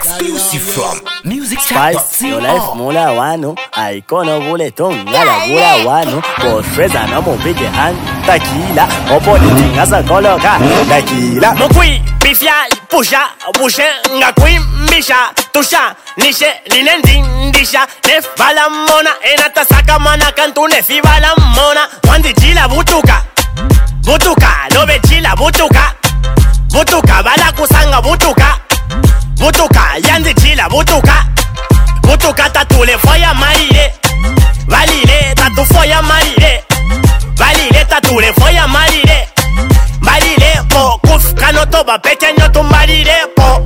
Exclusive from Spice, your life mula wano. Ikono bule tonga la gula wano. Postreza na mubige hand. Tequila, opoli asa koloka. Tequila. Mokui, bifia, pusha, bushe, ngakui, misha, tusha, nishe, linendindisha, nef balamona, enata saka mana kantu nefi balamona. Wandi chila butuka, butuka, lobe chila butuka, butuka, bala kusanga butuka, butuka, yandi chila butuka, butuka tatule foya marire, valile tatu foya marire, valile tatule foya marire. Marire po, kuf kanotoba pequeño tu marire po.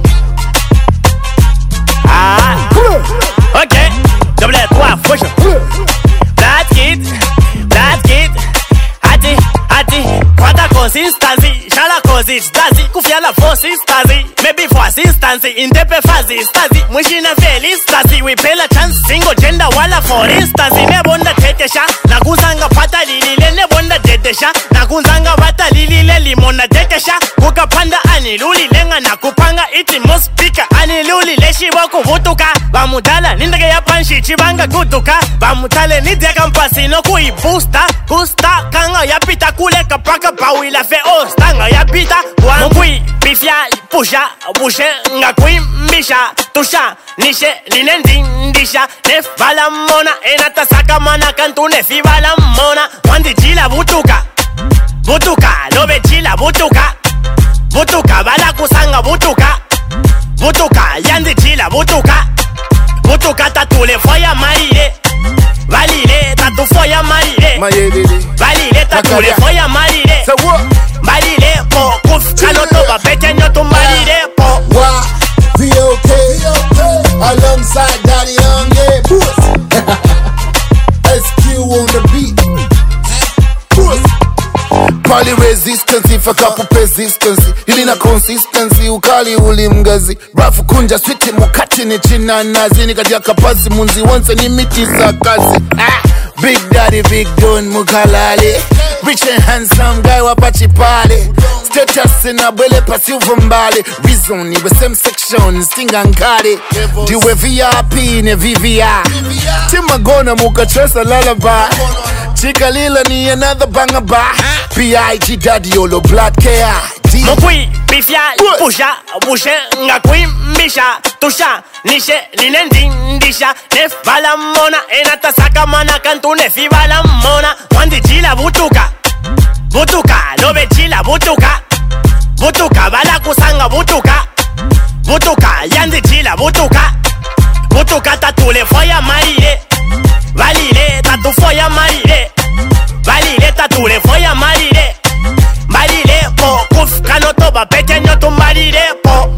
Ah, ok, double 3 push. Black kid, hati, quanta consistency, shala consistency, kufia la consistency, maybe for consistency, intepe fazistancy, mwishina felistancy, we pay la chance, single gender wala for instance, nebonda tetesha, nakuzanga pata lilile, nebonda tetesha, nakuzanga pata lilile, limona tetesha, kukapanda aniluli, lenga nakupanga, iti mospika, aniluli, leshi wako vutuka, bamutala, nindage ya panshi, chibanga kutuka, bamutale, nidega mpasi, no kui booster, gusta, kanga ya pita, kule kapaka, pawila fe ostanga ya pita, mokui, bifia, pusha, bushe, ngakui, misha, tusha, nishe, linendindisha, nef balamona, enata saka mana kantu nefi balamona, wandi chila butuka, butuka, lobe chila butuka, butuka, bala kusanga butuka, butuka, yandi chila butuka, butuka tatule foya marire, valile tatu foya marire, valile tatule foya marire, marire po, kuf kanotoba pequeño tu marire po. VOK alongside Daddy Young, yeah, SQ on the beat. Pali resistance, if a couple persistence. Ilina consistency, ukali ulimgazi. Brafu kunja switi mukati ni china nazi. Nikadia kapasi munzi once ni miti za kazi. Big Daddy, Big Don, mukalali. Rich and handsome guy wapachi pale. Status inabwele pasi uvumbali. Reason iwe same section, stinga nkari. Diwe VIP ne VVI. Timagona mukachesa lullaby. Chika lila ni another banger ba. B.I.G. Daddy Yolo Blood K.I.D. Mokui, bifia, pusha, bushe, ngakui, misha, tusha, nishe, linendindisha, nef balamona, enata saka mana kantu nefi balamona, wandi chila butuka, butuka, lobe chila butuka, butuka, bala kusanga butuka, butuka, yandi chila butuka, butuka tatule foya marire, valile tatu foya marire, valile tatule foya marire, marire po, kuf kanotoba pequeño tu marire po.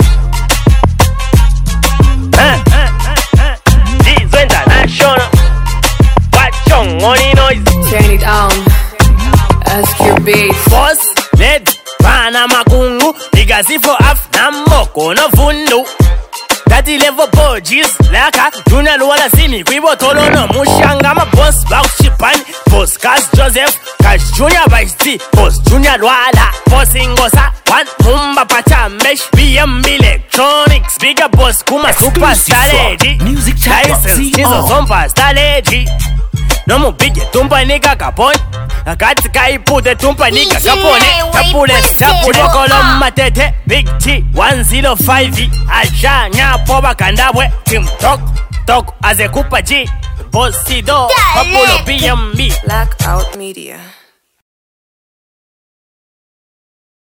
This international, watchong only noise. Turn it on, SQ Beats. Boss, let pana makungu, nigazifo af na moko no fundu. Daddy level boys, laka, juna luala simi, kwibo tolo no mushanga, ma boss, bakushipani, boss, Cash Joseph, Cash Junior Vice T, boss, Junior Luala, boss Ingosa, one, Mumba Pacha, Mesh, BM Electronics, bigger boss, Kuma Superstar Lady, Music license, Tizo Zomba, Star Lady, no mu bige, tumpa nigga kapon, akati kaipute, tumpa nigga kapone, tapule, kolom matete, Big T, 105, aja, nyapoba kandabwe, Tim Tok, azekupa G, Bossido, Papulo BMB. Blackout Media.